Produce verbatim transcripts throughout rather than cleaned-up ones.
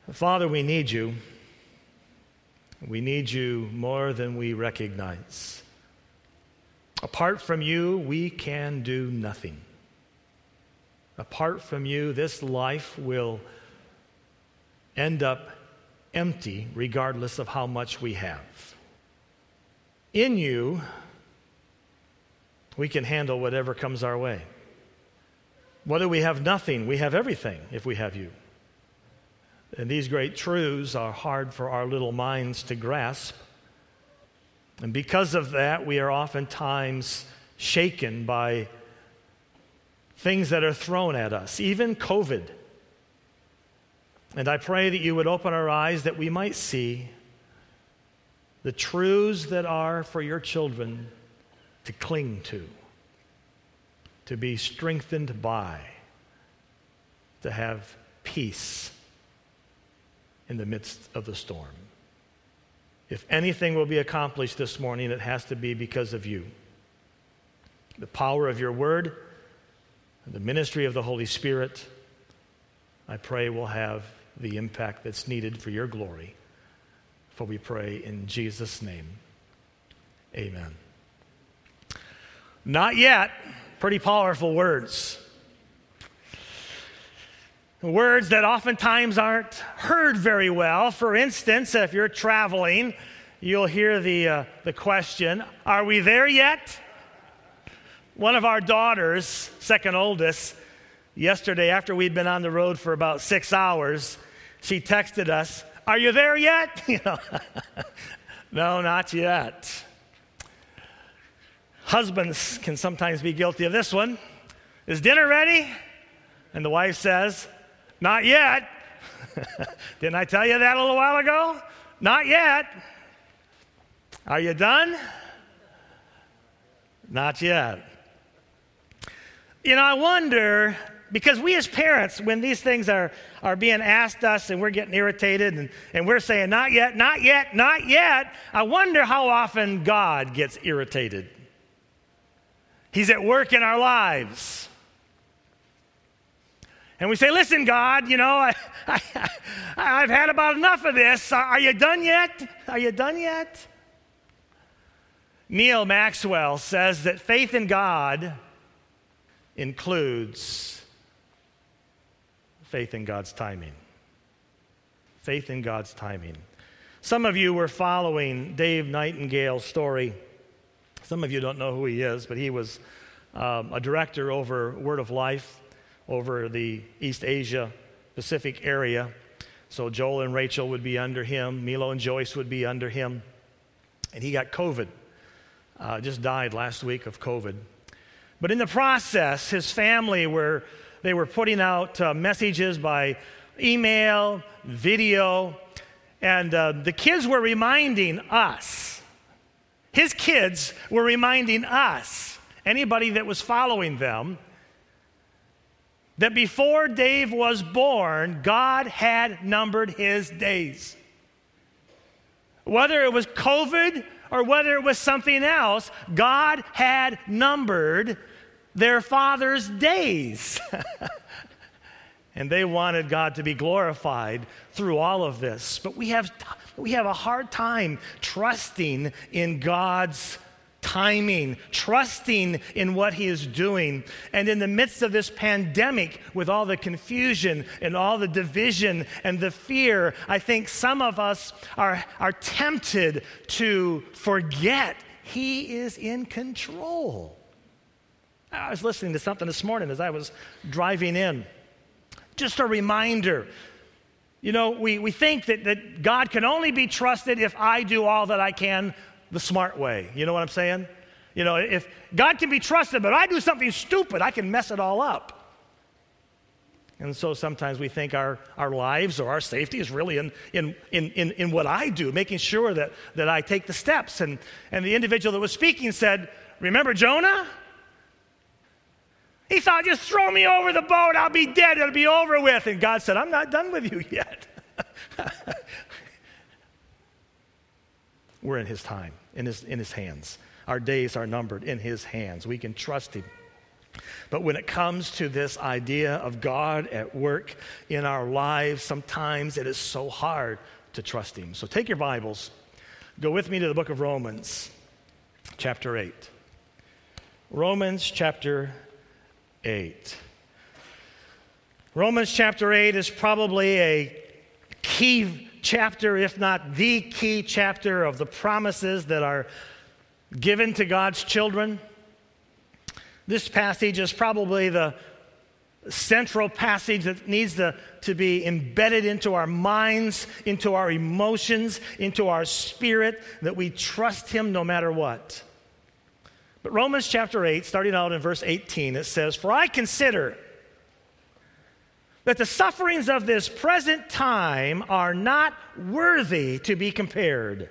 Father, we need you. We need you more than we recognize. Apart from you, we can do nothing. Apart from you, this life will end up empty regardless of how much we have. In you, we can handle whatever comes our way. Whether we have nothing, we have everything if we have you. And these great truths are hard for our little minds to grasp. And because of that, we are oftentimes shaken by things that are thrown at us, even COVID. And I pray that you would open our eyes that we might see the truths that are for your children to cling to, to be strengthened by, to have peace in the midst of the storm. If anything will be accomplished this morning, it has to be because of you. The power of your word, and the ministry of the Holy Spirit, I pray will have the impact that's needed for your glory. For we pray in Jesus' name, amen. Not yet. Pretty powerful words. Words that oftentimes aren't heard very well. For instance, if you're traveling, you'll hear the, uh, the question, are we there yet? One of our daughters, second oldest, yesterday after we'd been on the road for about six hours, she texted us, are you there yet? You know, no, not yet. Husbands can sometimes be guilty of this one. Is dinner ready? And the wife says, not yet. Didn't I tell you that a little while ago? Not yet. Are you done? Not yet. You know, I wonder, because we as parents, when these things are, are being asked us and we're getting irritated and, and we're saying, not yet, not yet, not yet, I wonder how often God gets irritated. He's at work in our lives. And we say, listen, God, you know, I, I, I've had about enough of this. Are you done yet? Are you done yet? Neil Maxwell says that faith in God includes faith in God's timing. Faith in God's timing. Some of you were following Dave Nightingale's story. Some of you don't know who he is, but he was um, a director over Word of Life over the East Asia Pacific area. So Joel and Rachel would be under him. Milo and Joyce would be under him. And he got COVID. Uh, just died last week of COVID. But in the process, his family were, they were putting out uh, messages by email, video, and uh, the kids were reminding us, his kids were reminding us, anybody that was following them, that before Dave was born, God had numbered his days. Whether it was COVID or whether it was something else, God had numbered their father's days. And they wanted God to be glorified through all of this. But we have, we have a hard time trusting in God's timing, trusting in what he is doing. And in the midst of this pandemic, with all the confusion and all the division and the fear, I think some of us are, are tempted to forget he is in control. I was listening to something this morning as I was driving in. Just a reminder. You know, we, we think that, that God can only be trusted if I do all that I can the smart way. You know what I'm saying? You know, if God can be trusted, but I do something stupid, I can mess it all up. And so sometimes we think our, our lives or our safety is really in, in, in, in, in what I do, making sure that, that I take the steps. And, and the individual that was speaking said, remember Jonah? He thought, just throw me over the boat, I'll be dead, it'll be over with. And God said, I'm not done with you yet. We're in his time, in his, in his hands. Our days are numbered in his hands. We can trust him. But when it comes to this idea of God at work in our lives, sometimes it is so hard to trust him. So take your Bibles, go with me to the book of Romans, chapter eight. Romans chapter eight. Romans chapter eight is probably a key chapter, if not the key chapter of the promises that are given to God's children. This passage is probably the central passage that needs to, to be embedded into our minds, into our emotions, into our spirit, that we trust him no matter what. But Romans chapter eight, starting out in verse eighteen, it says, "For I consider that the sufferings of this present time are not worthy to be compared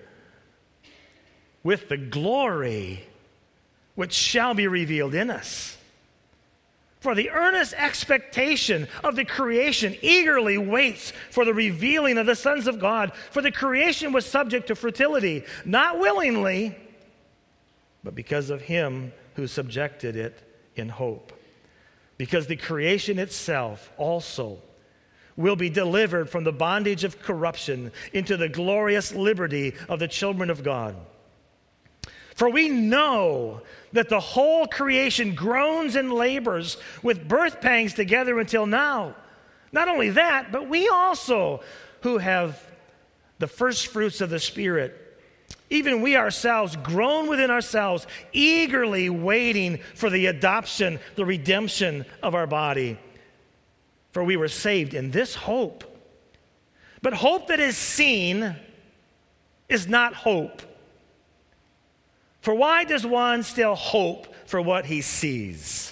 with the glory which shall be revealed in us. For the earnest expectation of the creation eagerly waits for the revealing of the sons of God. For the creation was subject to fertility, not willingly, but because of him who subjected it in hope. Because the creation itself also will be delivered from the bondage of corruption into the glorious liberty of the children of God. For we know that the whole creation groans and labors with birth pangs together until now. Not only that, but we also who have the first fruits of the Spirit, even we ourselves groan within ourselves, eagerly waiting for the adoption, the redemption of our body. For we were saved in this hope. But hope that is seen is not hope. For why does one still hope for what he sees?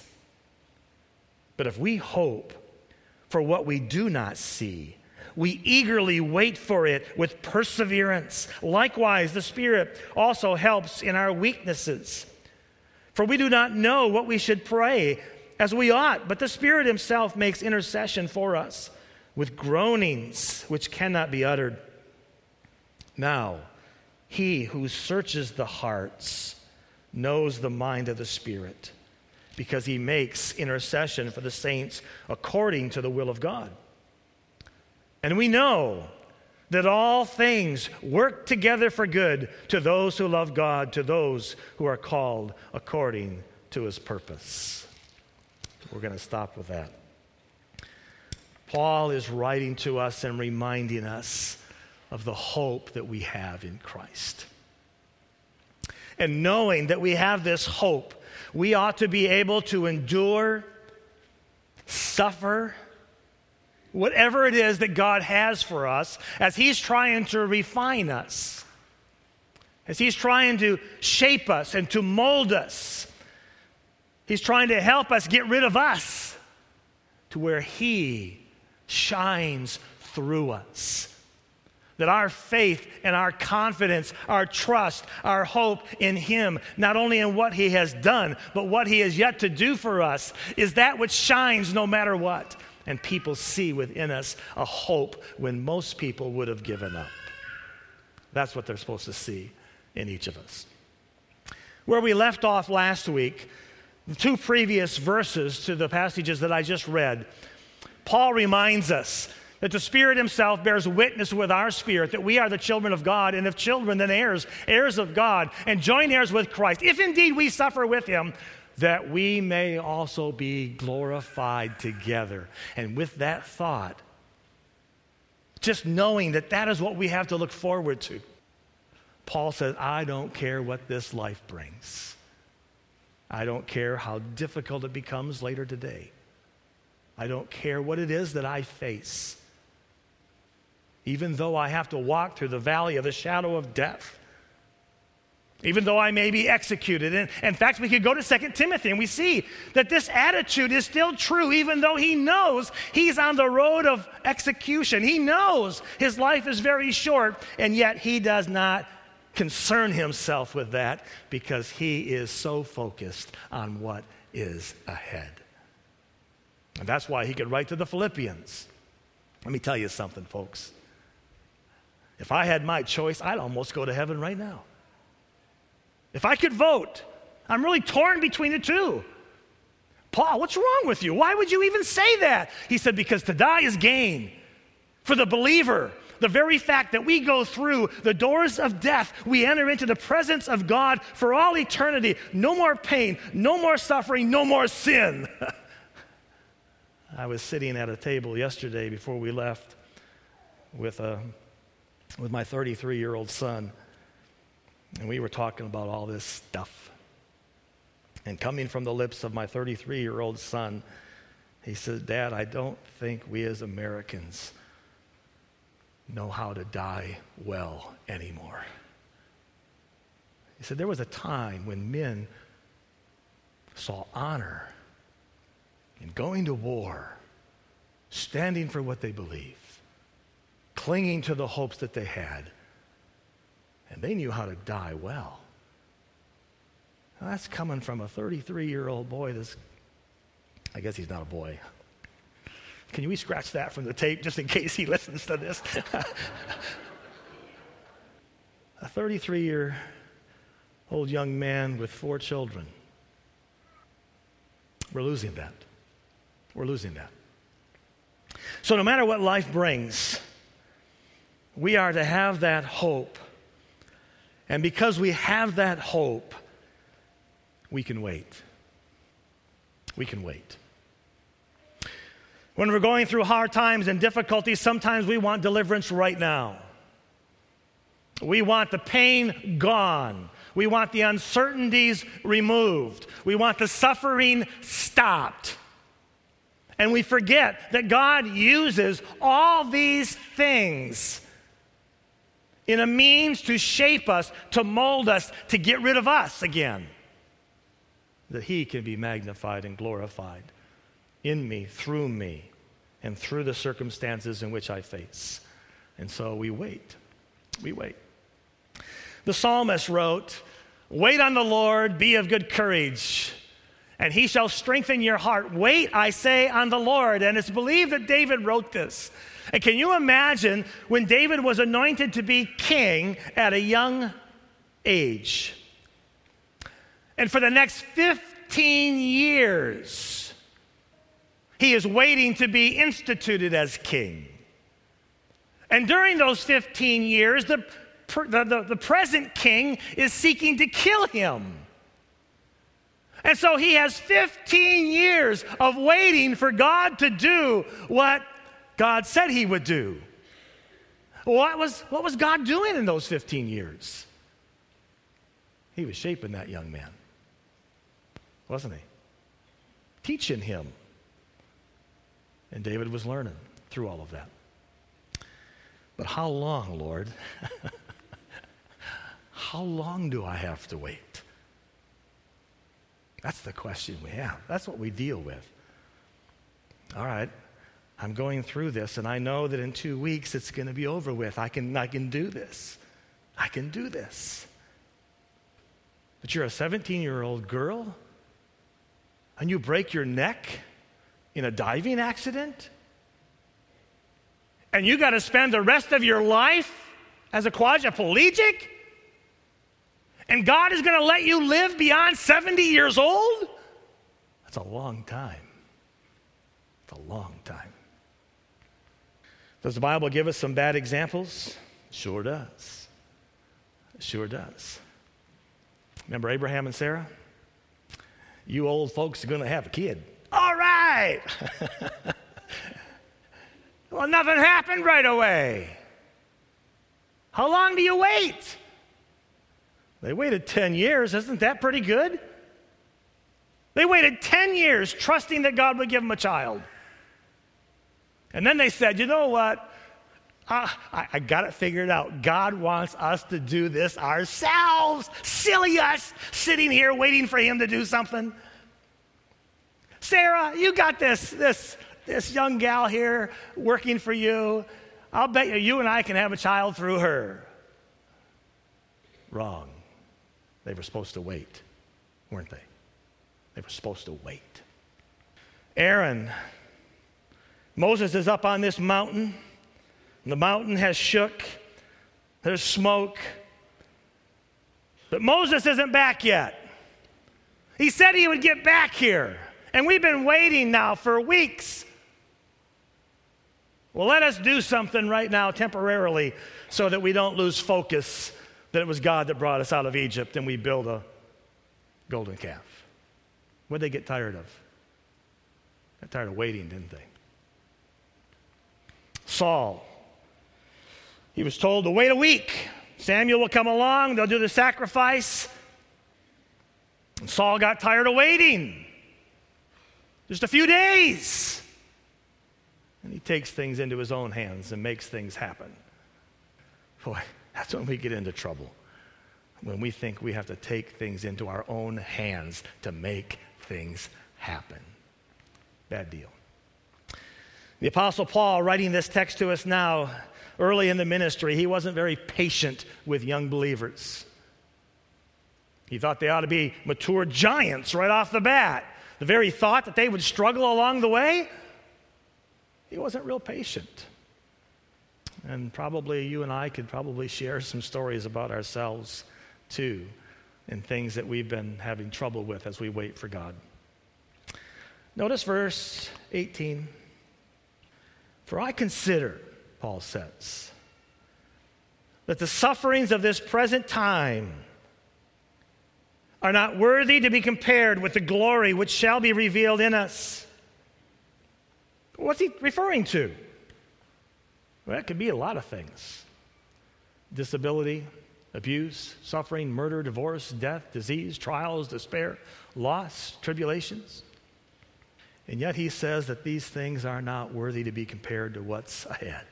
But if we hope for what we do not see, we eagerly wait for it with perseverance. Likewise, the Spirit also helps in our weaknesses. For we do not know what we should pray as we ought, but the Spirit himself makes intercession for us with groanings which cannot be uttered. Now, he who searches the hearts knows the mind of the Spirit, because he makes intercession for the saints according to the will of God. And we know that all things work together for good to those who love God, to those who are called according to his purpose. We're going to stop with that. Paul is writing to us and reminding us of the hope that we have in Christ. And knowing that we have this hope, we ought to be able to endure, suffer, whatever it is that God has for us as he's trying to refine us, as he's trying to shape us and to mold us. He's trying to help us get rid of us to where he shines through us. That our faith and our confidence, our trust, our hope in him, not only in what he has done, but what he has yet to do for us, is that which shines no matter what. And people see within us a hope when most people would have given up. That's what they're supposed to see in each of us. Where we left off last week, the two previous verses to the passages that I just read, Paul reminds us that the Spirit himself bears witness with our spirit that we are the children of God, and if children, then heirs, heirs of God, and joint heirs with Christ, if indeed we suffer with him, that we may also be glorified together. And with that thought, just knowing that that is what we have to look forward to, Paul says, I don't care what this life brings. I don't care how difficult it becomes later today. I don't care what it is that I face. Even though I have to walk through the valley of the shadow of death, even though I may be executed. And in fact, we could go to Second Timothy and we see that this attitude is still true, even though he knows he's on the road of execution. He knows his life is very short, and yet he does not concern himself with that because he is so focused on what is ahead. And that's why he could write to the Philippians. Let me tell you something, folks. If I had my choice, I'd almost go to heaven right now. If I could vote, I'm really torn between the two. Paul, what's wrong with you? Why would you even say that? He said, because to die is gain. For the believer, the very fact that we go through the doors of death, we enter into the presence of God for all eternity. No more pain, no more suffering, no more sin. I was sitting at a table yesterday before we left with, a, with my thirty-three-year-old son, and we were talking about all this stuff. And coming from the lips of my thirty-three-year-old son, he said, Dad, I don't think we as Americans know how to die well anymore. He said, there was a time when men saw honor in going to war, standing for what they believed, clinging to the hopes that they had, and they knew how to die well. Now, that's coming from a thirty-three-year-old boy. This, I guess he's not a boy. Can we scratch that from the tape just in case he listens to this? A thirty-three-year-old young man with four children. We're losing that. We're losing that. So no matter what life brings, we are to have that hope. And because we have that hope, we can wait. We can wait. When we're going through hard times and difficulties, sometimes we want deliverance right now. We want the pain gone. We want the uncertainties removed. We want the suffering stopped. And we forget that God uses all these things in a means to shape us, to mold us, to get rid of us again. That He can be magnified and glorified in me, through me, and through the circumstances in which I face. And so we wait. We wait. The psalmist wrote, wait on the Lord, be of good courage, and He shall strengthen your heart. Wait, I say, on the Lord. And it's believed that David wrote this. And can you imagine when David was anointed to be king at a young age? And for the next fifteen years, he is waiting to be instituted as king. And during those fifteen years, the, the, the, the present king is seeking to kill him. And so he has fifteen years of waiting for God to do what God said He would do. What was, what was God doing in those fifteen years? He was shaping that young man, wasn't He? Teaching him. And David was learning through all of that. But how long, Lord? How long do I have to wait? That's the question we have. That's what we deal with. All right, I'm going through this, and I know that in two weeks it's going to be over with. I can, I can do this. I can do this. But you're a seventeen-year-old girl, and you break your neck in a diving accident, and you got to spend the rest of your life as a quadriplegic? And God is going to let you live beyond seventy years old? That's a long time. It's a long time. Does the Bible give us some bad examples? Sure does. Sure does. Remember Abraham and Sarah? You old folks are going to have a kid. All right. Well, nothing happened right away. How long do you wait? They waited ten years. Isn't that pretty good? They waited ten years trusting that God would give them a child. And then they said, you know what? Uh, I, I got it figured out. God wants us to do this ourselves. Silly us sitting here waiting for Him to do something. Sarah, you got this, this, this young gal here working for you. I'll bet you you and I can have a child through her. Wrong. They were supposed to wait, weren't they? They were supposed to wait. Aaron, Moses is up on this mountain. And the mountain has shook. There's smoke. But Moses isn't back yet. He said he would get back here. And we've been waiting now for weeks. Well, let us do something right now temporarily so that we don't lose focus that it was God that brought us out of Egypt and we build a golden calf. What did they get tired of? Got tired of waiting, didn't they? Saul, he was told to wait a week. Samuel will come along, they'll do the sacrifice. And Saul got tired of waiting. Just a few days. And he takes things into his own hands and makes things happen. Boy, that's when we get into trouble. When we think we have to take things into our own hands to make things happen. Bad deal. The Apostle Paul, writing this text to us now, early in the ministry, he wasn't very patient with young believers. He thought they ought to be mature giants right off the bat. The very thought that they would struggle along the way, he wasn't real patient. And probably you and I could probably share some stories about ourselves too, and things that we've been having trouble with as we wait for God. Notice verse eighteen. For I consider, Paul says, that the sufferings of this present time are not worthy to be compared with the glory which shall be revealed in us. What's he referring to? Well, it could be a lot of things. Disability, abuse, suffering, murder, divorce, death, disease, trials, despair, loss, tribulations. And yet he says that these things are not worthy to be compared to what's ahead.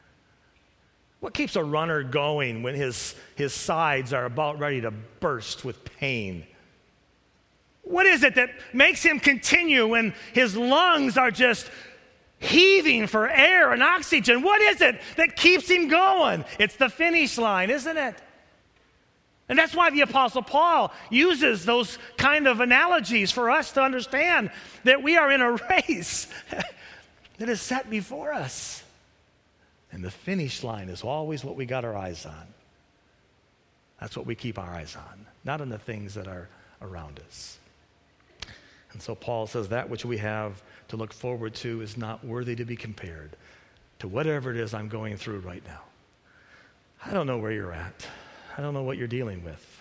What keeps a runner going when his, his sides are about ready to burst with pain? What is it that makes him continue when his lungs are just heaving for air and oxygen? What is it that keeps him going? It's the finish line, isn't it? And that's why the Apostle Paul uses those kind of analogies for us to understand that we are in a race that is set before us. And the finish line is always what we got our eyes on. That's what we keep our eyes on, not on the things that are around us. And so Paul says that which we have to look forward to is not worthy to be compared to whatever it is I'm going through right now. I don't know where you're at. I don't know what you're dealing with.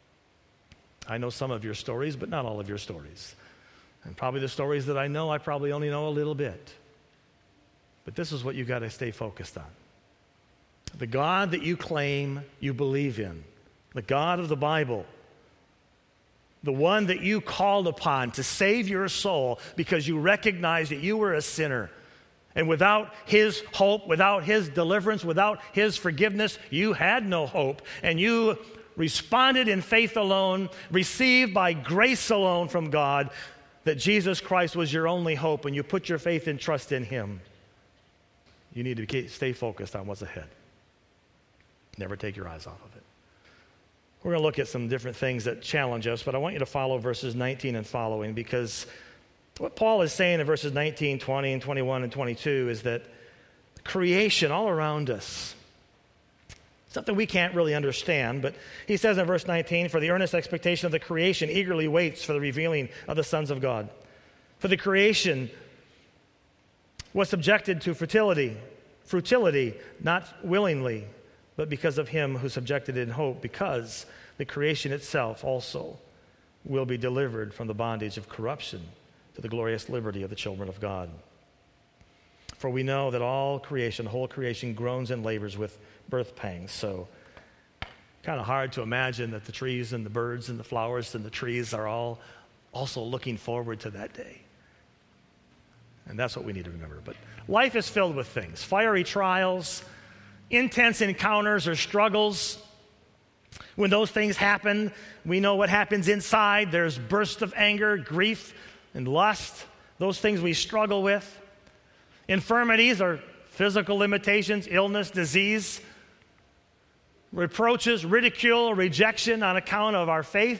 I know some of your stories, but not all of your stories. And probably the stories that I know, I probably only know a little bit. But this is what you got to stay focused on. The God that you claim you believe in, the God of the Bible, the one that you called upon to save your soul because you recognized that you were a sinner. And without his hope, without his deliverance, without his forgiveness, you had no hope. And you responded in faith alone, received by grace alone from God, that Jesus Christ was your only hope, and you put your faith and trust in him. You need to stay focused on what's ahead. Never take your eyes off of it. We're going to look at some different things that challenge us, but I want you to follow verses nineteen and following, because what Paul is saying in verses nineteen, twenty, and twenty-one, and twenty-two is that creation all around us, something we can't really understand, but he says in verse nineteen, for the earnest expectation of the creation eagerly waits for the revealing of the sons of God. For the creation was subjected to fertility, futility, not willingly, but because of him who subjected it in hope, because the creation itself also will be delivered from the bondage of corruption to the glorious liberty of the children of God. For we know that all creation, the whole creation, groans and labors with birth pangs. So kind of hard to imagine that the trees and the birds and the flowers and the trees are all also looking forward to that day. And that's what we need to remember. But life is filled with things, fiery trials, intense encounters or struggles. When those things happen, we know what happens inside. There's bursts of anger, grief, and lust, those things we struggle with. Infirmities are physical limitations, illness, disease, reproaches, ridicule, rejection on account of our faith,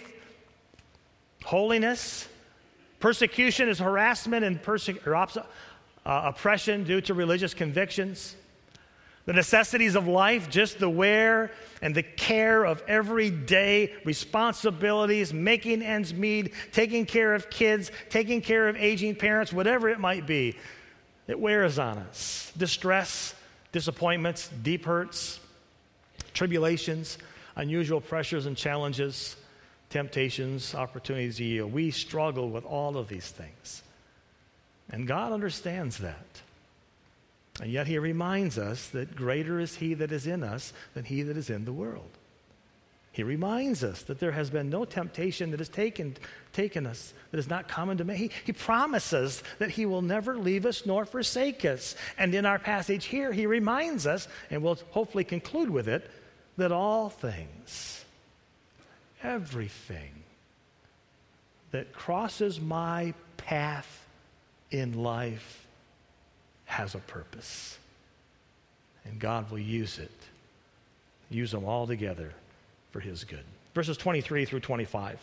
holiness. Persecution is harassment and perse- or ops- uh, oppression due to religious convictions. The necessities of life, just the wear and the care of everyday responsibilities, making ends meet, taking care of kids, taking care of aging parents, whatever it might be, it wears on us. Distress, disappointments, deep hurts, tribulations, unusual pressures and challenges, temptations, opportunities to yield. We struggle with all of these things. And God understands that. And yet he reminds us that greater is he that is in us than he that is in the world. He reminds us that there has been no temptation that has taken, taken us that is not common to man. He, he promises that he will never leave us nor forsake us. And in our passage here, he reminds us, and we'll hopefully conclude with it, that all things, everything that crosses my path in life has a purpose. And God will use it, use them all together for his good. Verses twenty-three through twenty-five.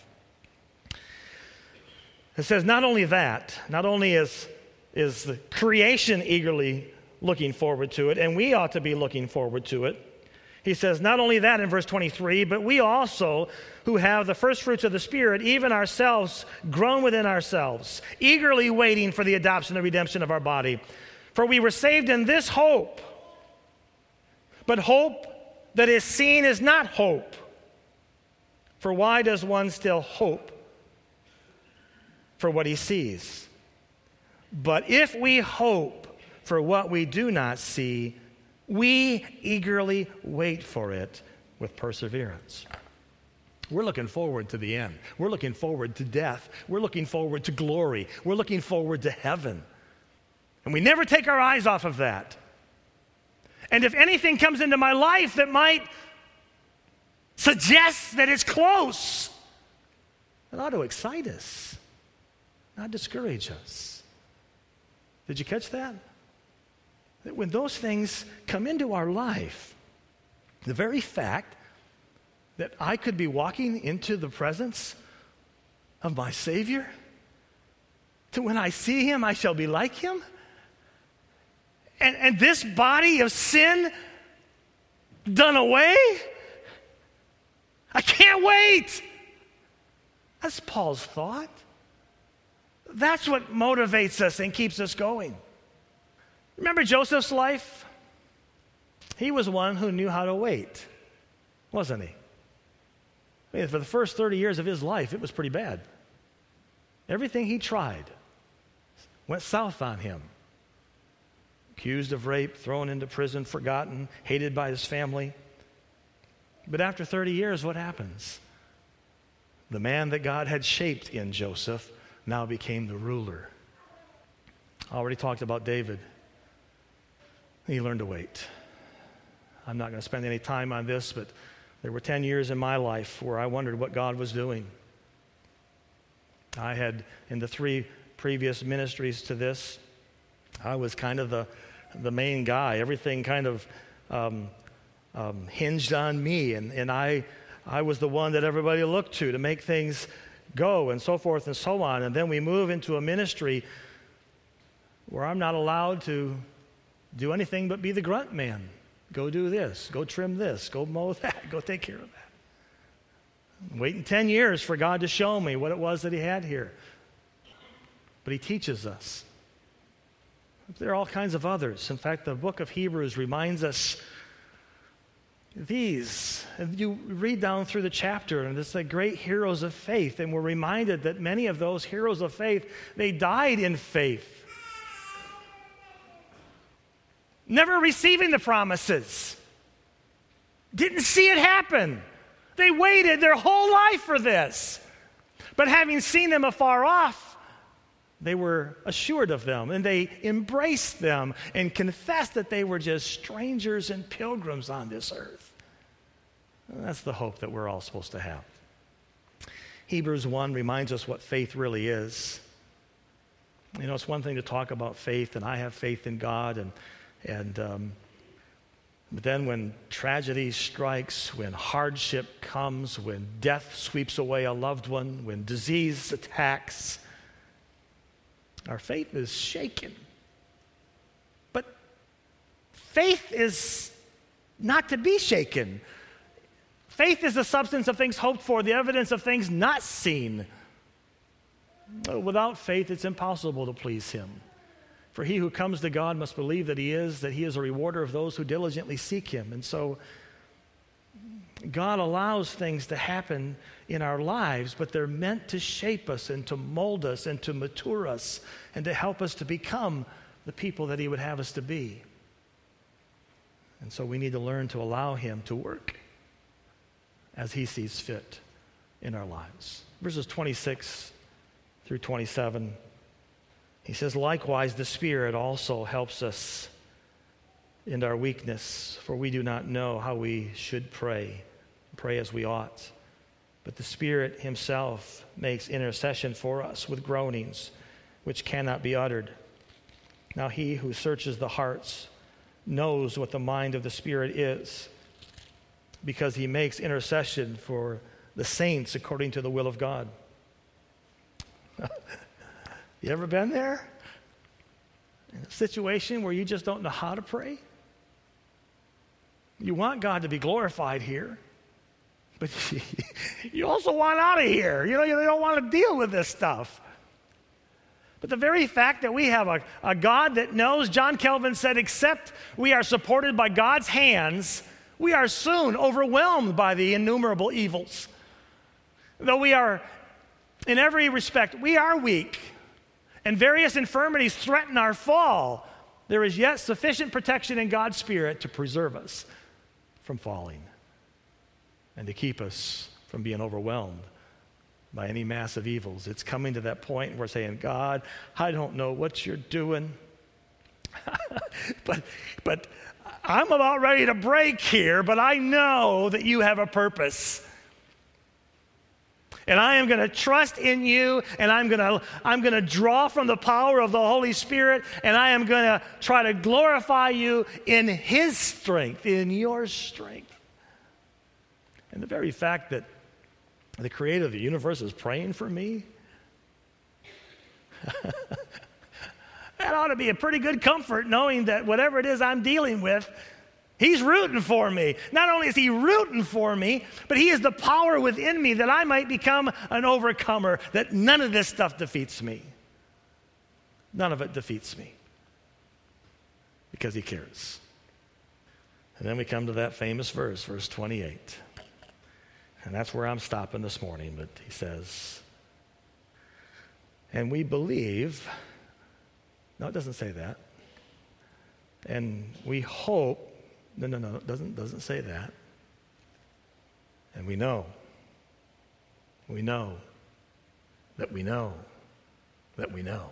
It says, not only that, not only is, is the creation eagerly looking forward to it, and we ought to be looking forward to it. He says, not only that in verse twenty-three, but we also who have the first fruits of the Spirit, even ourselves, groan within ourselves, eagerly waiting for the adoption and redemption of our body. For we were saved in this hope. But hope that is seen is not hope. For why does one still hope for what he sees? But if we hope for what we do not see, we eagerly wait for it with perseverance. We're looking forward to the end. We're looking forward to death. We're looking forward to glory. We're looking forward to heaven. And we never take our eyes off of that. And if anything comes into my life that might suggest that it's close, it ought to excite us, not discourage us. Did you catch that? That when those things come into our life, the very fact that I could be walking into the presence of my Savior, to when I see him, I shall be like him, And, and this body of sin done away? I can't wait. That's Paul's thought. That's what motivates us and keeps us going. Remember Joseph's life? He was one who knew how to wait, wasn't he? I mean, for the first thirty years of his life, it was pretty bad. Everything he tried went south on him. Accused of rape, thrown into prison, forgotten, hated by his family. But after thirty years, what happens? The man that God had shaped in Joseph now became the ruler. I already talked about David. He learned to wait. I'm not going to spend any time on this, but there were ten years in my life where I wondered what God was doing. I had, in the three previous ministries to this, I was kind of the, the main guy. Everything kind of um, um, hinged on me, and, and I, I was the one that everybody looked to to make things go, and so forth and so on. And then we move into a ministry where I'm not allowed to do anything but be the grunt man. Go do this, go trim this, go mow that, go take care of that. I'm waiting ten years for God to show me what it was that he had here. But he teaches us. There are all kinds of others. In fact, the book of Hebrews reminds us these. And you read down through the chapter, and it's the great heroes of faith, and we're reminded that many of those heroes of faith, they died in faith. Never receiving the promises. Didn't see it happen. They waited their whole life for this. But having seen them afar off, they were assured of them, and they embraced them and confessed that they were just strangers and pilgrims on this earth. And that's the hope that we're all supposed to have. Hebrews one reminds us what faith really is. You know, it's one thing to talk about faith, and I have faith in God, and And um, but then when tragedy strikes, when hardship comes, when death sweeps away a loved one, when disease attacks, our faith is shaken. But faith is not to be shaken. Faith is the substance of things hoped for, the evidence of things not seen. Without faith, it's impossible to please him. For he who comes to God must believe that he is, that he is a rewarder of those who diligently seek him. And so God allows things to happen in our lives, but they're meant to shape us and to mold us and to mature us and to help us to become the people that he would have us to be. And so we need to learn to allow him to work as he sees fit in our lives. Verses twenty-six through twenty-seven, he says, likewise, the Spirit also helps us in our weakness, for we do not know how we should pray, pray as we ought. But the Spirit himself makes intercession for us with groanings which cannot be uttered. Now he who searches the hearts knows what the mind of the Spirit is, because he makes intercession for the saints according to the will of God. You ever been there? In a situation where you just don't know how to pray? You want God to be glorified here, but you also want out of here. You know, you don't want to deal with this stuff. But the very fact that we have a, a God that knows, John Calvin said, except we are supported by God's hands, we are soon overwhelmed by the innumerable evils. Though we are, in every respect, we are weak, and various infirmities threaten our fall, there is yet sufficient protection in God's Spirit to preserve us from falling and to keep us from being overwhelmed by any massive evils. It's coming to that point where we're saying, God, I don't know what you're doing, but, but I'm about ready to break here, but I know that you have a purpose. And I am going to trust in you, and I'm going to I'm going to draw from the power of the Holy Spirit, and I am going to try to glorify you in his strength, in your strength. And the very fact that the creator of the universe is praying for me, that ought to be a pretty good comfort, knowing that whatever it is I'm dealing with, he's rooting for me. Not only is he rooting for me, but he is the power within me that I might become an overcomer, that none of this stuff defeats me. None of it defeats me because he cares. And then we come to that famous verse, verse twenty-eight. And that's where I'm stopping this morning, but he says, and we believe, no, it doesn't say that. And we hope, no, no, no, it doesn't, doesn't say that. And we know, we know, that we know, that we know.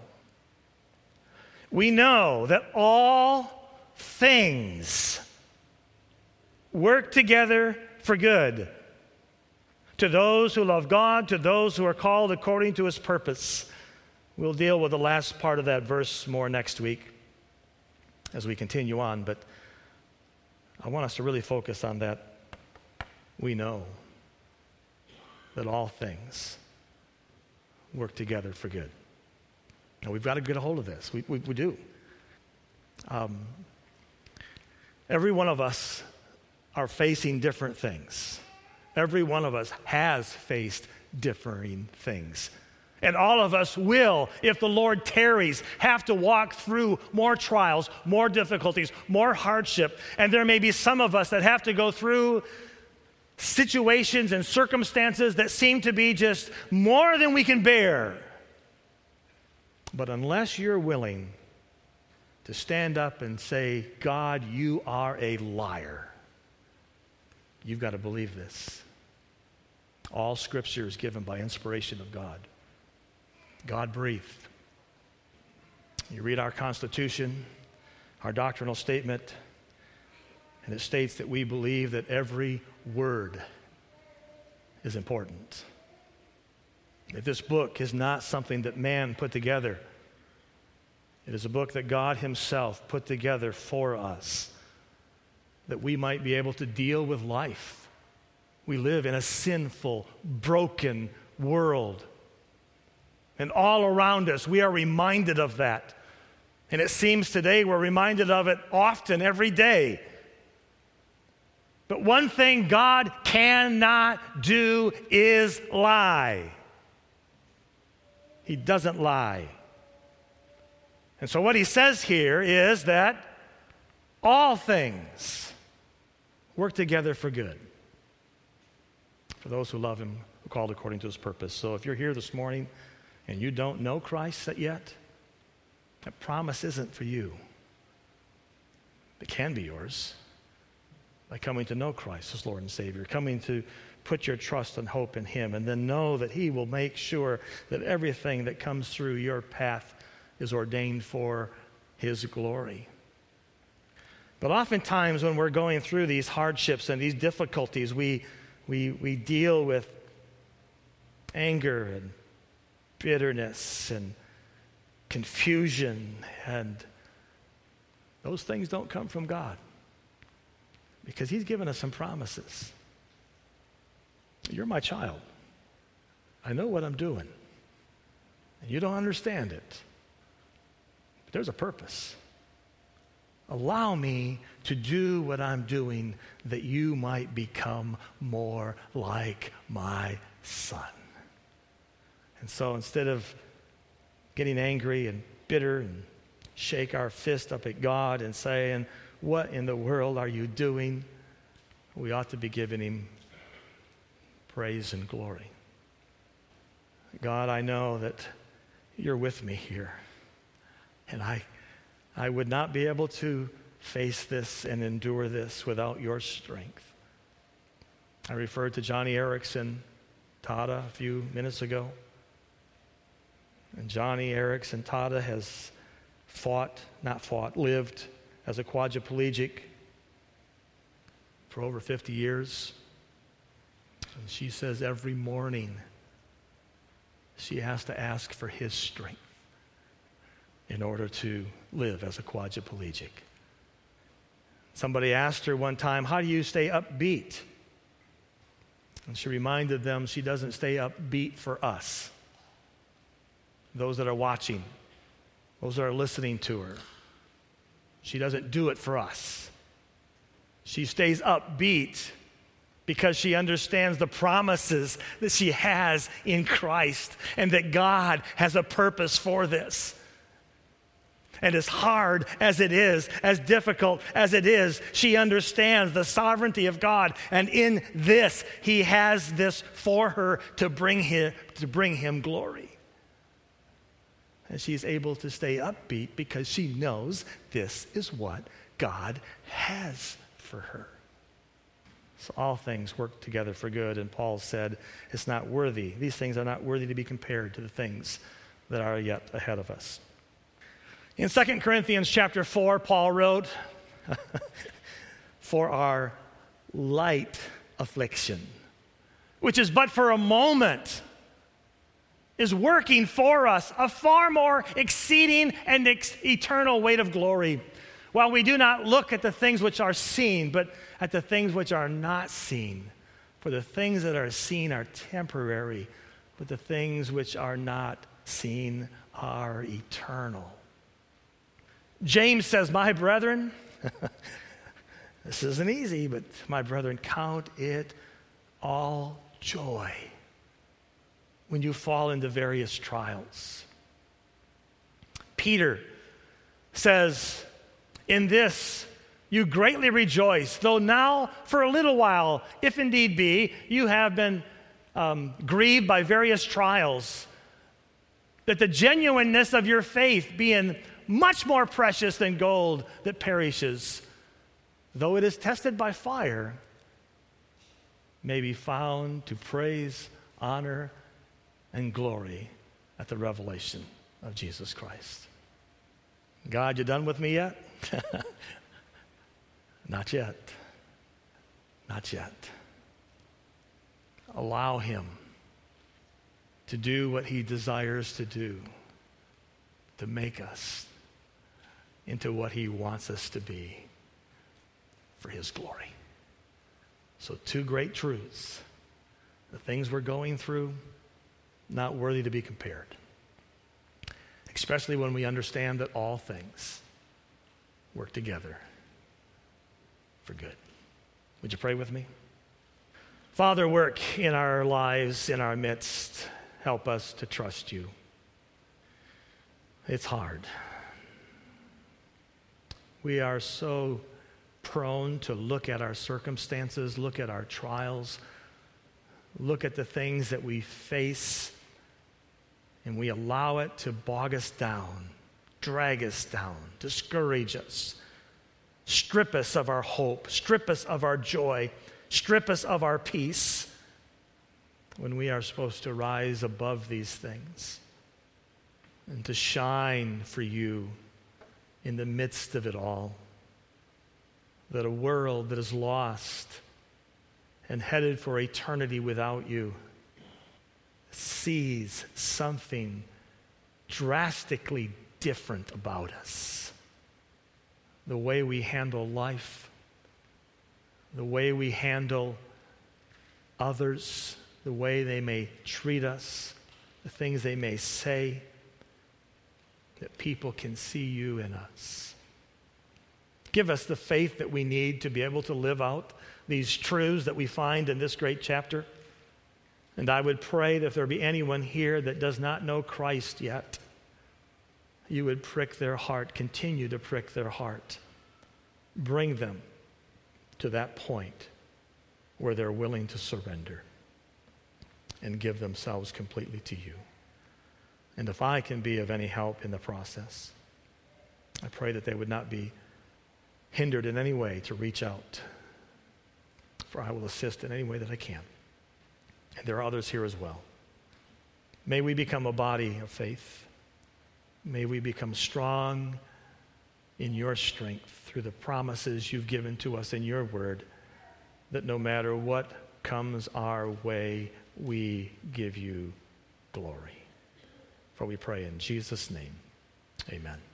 We know that all things work together for good to those who love God, to those who are called according to his purpose. We'll deal with the last part of that verse more next week as we continue on, but I want us to really focus on that. We know that all things work together for good. Now, we've got to get a hold of this. We, we, we do. Um, every one of us are facing different things. Every one of us has faced differing things. And all of us will, if the Lord tarries, have to walk through more trials, more difficulties, more hardship. And there may be some of us that have to go through situations and circumstances that seem to be just more than we can bear. But unless you're willing to stand up and say, God, you are a liar, you've got to believe this. All Scripture is given by inspiration of God. God breathed. You read our Constitution, our doctrinal statement, and it states that we believe that every word is important. That this book is not something that man put together. It is a book that God himself put together for us, that we might be able to deal with life. We live in a sinful, broken world. And all around us, we are reminded of that. And it seems today we're reminded of it often, every day. But one thing God cannot do is lie. He doesn't lie. And so what he says here is that all things work together for good for those who love him, who are called according to his purpose. So if you're here this morning and you don't know Christ yet, that promise isn't for you. It can be yours by coming to know Christ as Lord and Savior, coming to put your trust and hope in him, and then know that he will make sure that everything that comes through your path is ordained for his glory. But oftentimes when we're going through these hardships and these difficulties, we, we, we deal with anger and bitterness and confusion, and those things don't come from God because he's given us some promises. You're my child. I know what I'm doing. And you don't understand it. But there's a purpose. Allow me to do what I'm doing that you might become more like my son. And so instead of getting angry and bitter and shake our fist up at God and saying, what in the world are you doing? We ought to be giving him praise and glory. God, I know that you're with me here. And I, I would not be able to face this and endure this without your strength. I referred to Johnny Erickson, Tada, a few minutes ago. And Johnny Erickson Tada has fought, not fought, lived as a quadriplegic for over fifty years. And she says every morning she has to ask for his strength in order to live as a quadriplegic. Somebody asked her one time, how do you stay upbeat? And she reminded them she doesn't stay upbeat for us, those that are watching, those that are listening to her. She doesn't do it for us. She stays upbeat because she understands the promises that she has in Christ and that God has a purpose for this. And as hard as it is, as difficult as it is, she understands the sovereignty of God. And in this, he has this for her to bring him, to bring him glory. And she's able to stay upbeat because she knows this is what God has for her. So all things work together for good. And Paul said, it's not worthy. These things are not worthy to be compared to the things that are yet ahead of us. In Second Corinthians chapter four, Paul wrote, for our light affliction, which is but for a moment, is working for us a far more exceeding and ex- eternal weight of glory, while we do not look at the things which are seen, but at the things which are not seen. For the things that are seen are temporary, but the things which are not seen are eternal. James says, my brethren, this isn't easy, but my brethren, count it all joy when you fall into various trials. Peter says, in this you greatly rejoice, though now for a little while, if indeed be, you have been um, grieved by various trials, that the genuineness of your faith, being much more precious than gold that perishes, though it is tested by fire, may be found to praise, honor, and glory at the revelation of Jesus Christ. God, you done with me yet? Not yet. Not yet. Allow him to do what he desires to do, to make us into what he wants us to be for his glory. So two great truths. The things we're going through, not worthy to be compared. Especially when we understand that all things work together for good. Would you pray with me? Father, work in our lives, in our midst. Help us to trust you. It's hard. We are so prone to look at our circumstances, look at our trials, look at the things that we face, and we allow it to bog us down, drag us down, discourage us, strip us of our hope, strip us of our joy, strip us of our peace, when we are supposed to rise above these things and to shine for you in the midst of it all. That a world that is lost and headed for eternity without you sees something drastically different about us. The way we handle life, the way we handle others, the way they may treat us, the things they may say, that people can see you in us. Give us the faith that we need to be able to live out these truths that we find in this great chapter. And I would pray that if there be anyone here that does not know Christ yet, you would prick their heart, continue to prick their heart. Bring them to that point where they're willing to surrender and give themselves completely to you. And if I can be of any help in the process, I pray that they would not be hindered in any way to reach out, for I will assist in any way that I can. And there are others here as well. May we become a body of faith. May we become strong in your strength through the promises you've given to us in your word, that no matter what comes our way, we give you glory. For we pray in Jesus' name, amen.